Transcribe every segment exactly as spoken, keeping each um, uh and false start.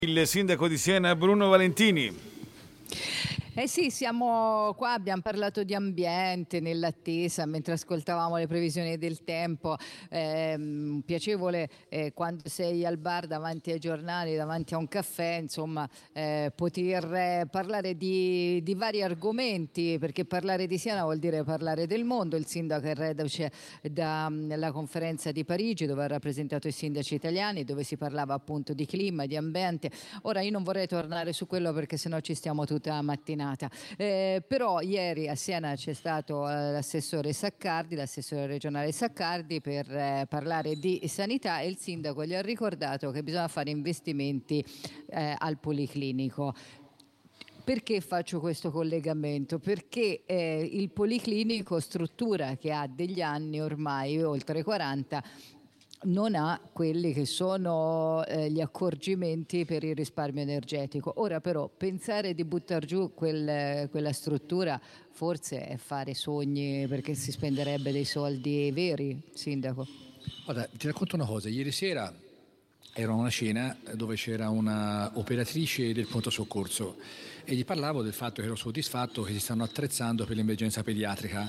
Il sindaco di Siena Bruno Valentini. Eh sì, siamo qua, abbiamo parlato di ambiente nell'attesa mentre ascoltavamo le previsioni del tempo. Ehm, piacevole eh, quando sei al bar davanti ai giornali, davanti a un caffè, insomma, eh, poter eh, parlare di, di vari argomenti, perché parlare di Siena vuol dire parlare del mondo. Il sindaco è reduce dalla conferenza di Parigi, dove ha rappresentato i sindaci italiani, dove si parlava appunto di clima, di ambiente. Ora io non vorrei tornare su quello perché sennò ci stiamo tutta la mattinata. Eh, però ieri a Siena c'è stato eh, l'assessore Saccardi, l'assessore regionale Saccardi per eh, parlare di sanità, e il sindaco gli ha ricordato che bisogna fare investimenti eh, al Policlinico. Perché faccio questo collegamento? Perché eh, il Policlinico, struttura che ha degli anni ormai, oltre quaranta, non ha quelli che sono eh, gli accorgimenti per il risparmio energetico. Ora però pensare di buttare giù quel, quella struttura forse è fare sogni, perché si spenderebbe dei soldi veri, sindaco. Guarda, ti racconto una cosa. Ieri sera ero a una cena dove c'era una operatrice del pronto soccorso e gli parlavo del fatto che ero soddisfatto che si stanno attrezzando per l'emergenza pediatrica,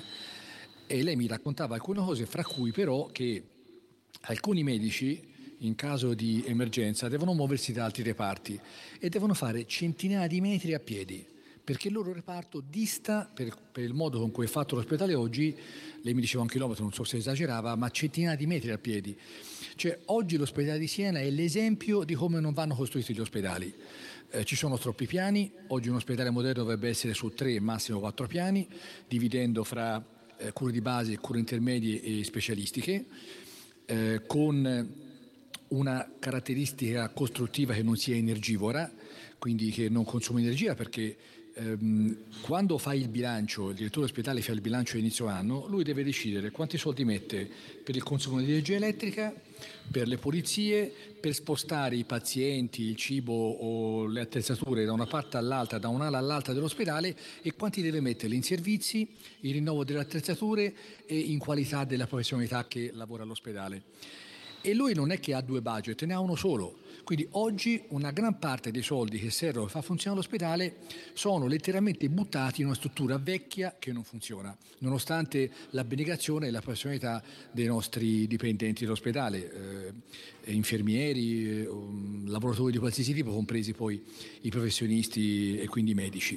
e lei mi raccontava alcune cose, fra cui però che alcuni medici in caso di emergenza devono muoversi da altri reparti e devono fare centinaia di metri a piedi, perché il loro reparto dista, per, per il modo con cui è fatto l'ospedale oggi, lei mi diceva un chilometro, non so se esagerava, ma centinaia di metri a piedi. Cioè oggi l'ospedale di Siena è l'esempio di come non vanno costruiti gli ospedali. Eh, ci sono troppi piani, oggi un ospedale moderno dovrebbe essere su tre, massimo quattro piani, dividendo fra eh, cure di base, cure intermedie e specialistiche. Eh, con una caratteristica costruttiva che non sia energivora, quindi che non consuma energia, perché ehm, quando fai il bilancio, il direttore dell'ospedale fa il bilancio a inizio anno, lui deve decidere quanti soldi mette per il consumo di energia elettrica, per le pulizie, per spostare i pazienti, il cibo o le attrezzature da una parte all'altra, da un'ala all'altra dell'ospedale, e quanti deve mettere in servizi, il rinnovo delle attrezzature e in qualità della professionalità che lavora all'ospedale. E lui non è che ha due budget, ne ha uno solo. Quindi oggi una gran parte dei soldi che servono per far funzionare l'ospedale sono letteralmente buttati in una struttura vecchia che non funziona, nonostante l'abnegazione e la professionalità dei nostri dipendenti dell'ospedale, eh, infermieri, eh, lavoratori di qualsiasi tipo, compresi poi i professionisti e quindi i medici.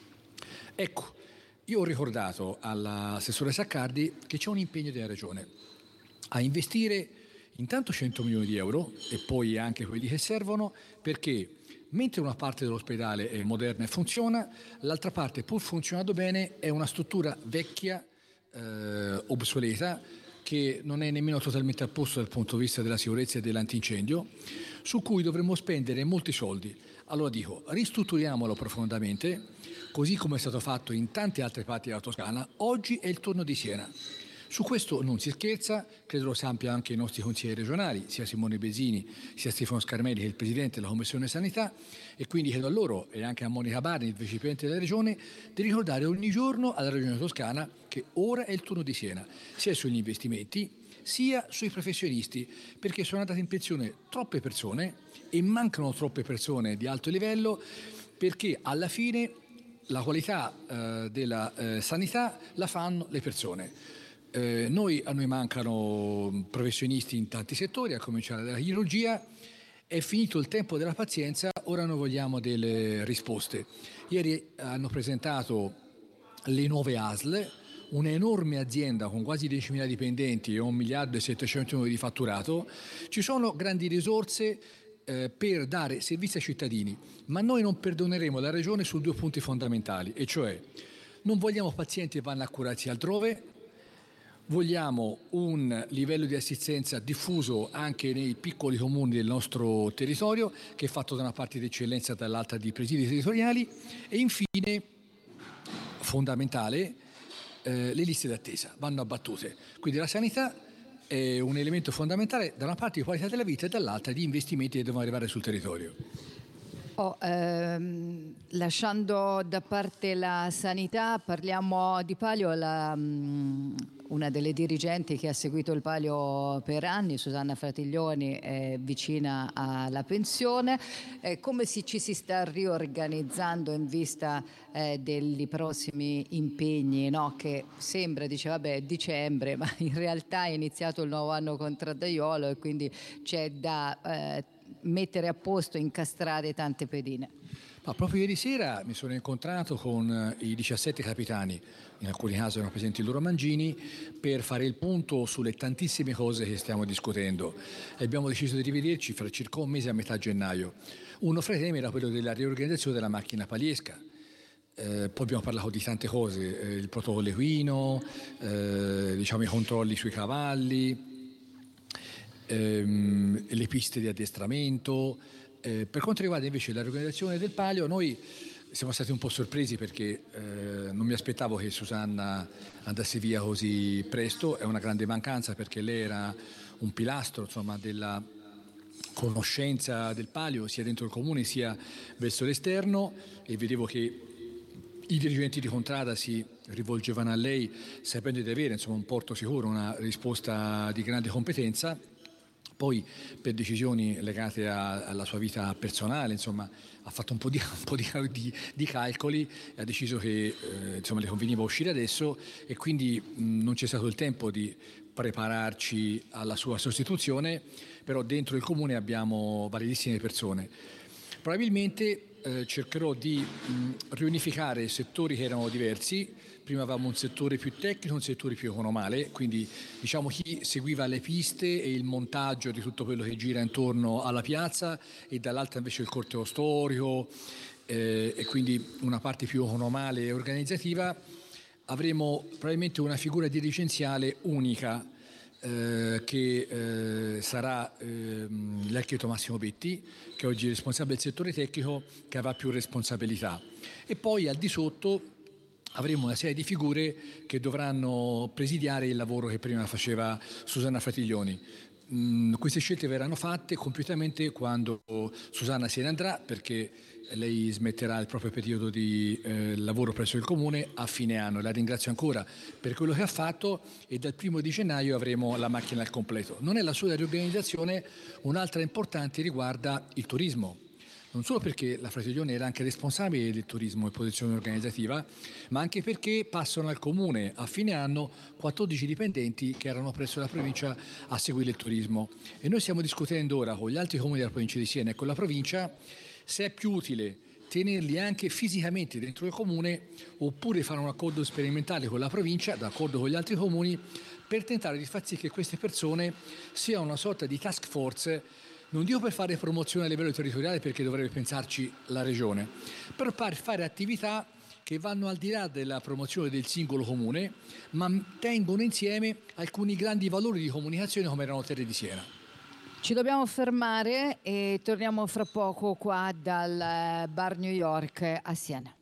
Ecco, io ho ricordato all'assessore Saccardi che c'è un impegno della Regione a investire intanto cento milioni di euro e poi anche quelli che servono, perché mentre una parte dell'ospedale è moderna e funziona, l'altra parte, pur funzionando bene, è una struttura vecchia, eh, obsoleta, che non è nemmeno totalmente a posto dal punto di vista della sicurezza e dell'antincendio, su cui dovremmo spendere molti soldi. Allora dico, ristrutturiamolo profondamente, così come è stato fatto in tante altre parti della Toscana. Oggi è il turno di Siena. Su questo non si scherza, credo lo sappia anche i nostri consiglieri regionali, sia Simone Besini sia Stefano Scarmeli, che è il Presidente della Commissione Sanità, e quindi chiedo a loro e anche a Monica Barni, il Vicepresidente della Regione, di ricordare ogni giorno alla Regione Toscana che ora è il turno di Siena, sia sugli investimenti sia sui professionisti, perché sono andate in pensione troppe persone e mancano troppe persone di alto livello, perché alla fine la qualità eh, della eh, sanità la fanno le persone. Eh, noi, a noi mancano professionisti in tanti settori, a cominciare dalla chirurgia. È finito il tempo della pazienza, ora noi vogliamo delle risposte. Ieri hanno presentato le nuove A S L, un'enorme azienda con quasi diecimila dipendenti e un miliardo e settecento milioni di fatturato. Ci sono grandi risorse eh, per dare servizi ai cittadini, ma noi non perdoneremo la Regione su due punti fondamentali, e cioè non vogliamo pazienti che vanno a curarsi altrove. Vogliamo un livello di assistenza diffuso anche nei piccoli comuni del nostro territorio, che è fatto da una parte di eccellenza e dall'altra di presidi territoriali, e infine, fondamentale, eh, le liste d'attesa vanno abbattute. Quindi la sanità è un elemento fondamentale, da una parte di qualità della vita e dall'altra di investimenti che devono arrivare sul territorio. Oh, ehm, lasciando da parte la sanità, parliamo di Palio. La, um, una delle dirigenti che ha seguito il Palio per anni, Susanna Fratiglioni, è vicina alla pensione. Eh, come si, ci si sta riorganizzando in vista eh, dei prossimi impegni, no? Che sembra, dice vabbè, è dicembre, ma in realtà è iniziato il nuovo anno contraddaiolo e quindi c'è da eh, mettere a posto, incastrare tante pedine. Ma proprio ieri sera mi sono incontrato con i diciassette capitani, in alcuni casi erano presenti i loro mangini, per fare il punto sulle tantissime cose che stiamo discutendo. E abbiamo deciso di rivederci fra circa un mese, a metà gennaio. Uno fra i temi era quello della riorganizzazione della macchina paliesca. Eh, poi abbiamo parlato di tante cose, eh, il protocollo equino, eh, diciamo i controlli sui cavalli, ehm, le piste di addestramento. Eh, per quanto riguarda invece la riorganizzazione del Palio, noi siamo stati un po' sorpresi perché eh, non mi aspettavo che Susanna andasse via così presto. È una grande mancanza perché lei era un pilastro, insomma, della conoscenza del Palio sia dentro il comune sia verso l'esterno, e vedevo che i dirigenti di contrada si rivolgevano a lei sapendo di avere, insomma, un porto sicuro, una risposta di grande competenza. Poi per decisioni legate a, alla sua vita personale, insomma, ha fatto un po' di, un po' di, di, di calcoli e ha deciso che eh, insomma, le conveniva uscire adesso, e quindi mh, non c'è stato il tempo di prepararci alla sua sostituzione, però dentro il comune abbiamo validissime persone. Probabilmente eh, cercherò di mh, riunificare settori che erano diversi. Prima avevamo un settore più tecnico, un settore più economale, quindi diciamo chi seguiva le piste e il montaggio di tutto quello che gira intorno alla piazza, e dall'altra invece il corteo storico, eh, e quindi una parte più economale e organizzativa. Avremo probabilmente una figura dirigenziale unica, eh, che eh, sarà eh, l'architetto Massimo Betti, che oggi è responsabile del settore tecnico, che avrà più responsabilità. E poi al di sotto avremo una serie di figure che dovranno presidiare il lavoro che prima faceva Susanna Fratiglioni. Mm, queste scelte verranno fatte compiutamente quando Susanna se ne andrà, perché lei smetterà il proprio periodo di eh, lavoro presso il comune a fine anno. La ringrazio ancora per quello che ha fatto, e dal primo di gennaio avremo la macchina al completo. Non è la sola riorganizzazione, un'altra importante riguarda il turismo. Non solo perché la Fratiglioni era anche responsabile del turismo e posizione organizzativa, ma anche perché passano al comune a fine anno quattordici dipendenti che erano presso la provincia a seguire il turismo. E noi stiamo discutendo ora con gli altri comuni della provincia di Siena e con la provincia se è più utile tenerli anche fisicamente dentro il comune oppure fare un accordo sperimentale con la provincia, d'accordo con gli altri comuni, per tentare di far sì che queste persone siano una sorta di task force. Non dico per fare promozione a livello territoriale, perché dovrebbe pensarci la regione, però per fare attività che vanno al di là della promozione del singolo comune, ma tengono insieme alcuni grandi valori di comunicazione come erano Terre di Siena. Ci dobbiamo fermare e torniamo fra poco qua dal Bar New York a Siena.